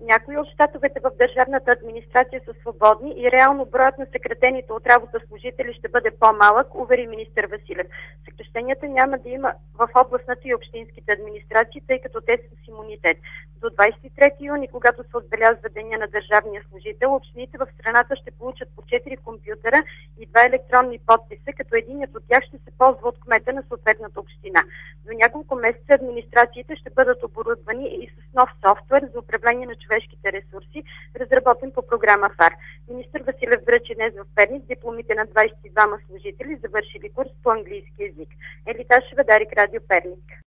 Някои от щатовете в държавната администрация са свободни и реално броят на съкратените от работа служители ще бъде по-малък, увери министър Василев. Съкращенията няма да има в областната и общинските администрации, тъй като те са с имунитет. До 23 юни, когато се отбелязва Деня на държавния служител, общините в страната ще получат по 4 компютъра и 2 електронни подписа, като единият от тях ще се ползва от кмета на съответната община. До няколко месеца администрациите ще бъдат оборудвани и с нов софтуер за управление на човешките ресурси, разработен по програма ФАР. Министър Василев връчи днес в Перник дипломите на 22 служители, завършили курс по английски език. Елита Шведарик, Радио Перник.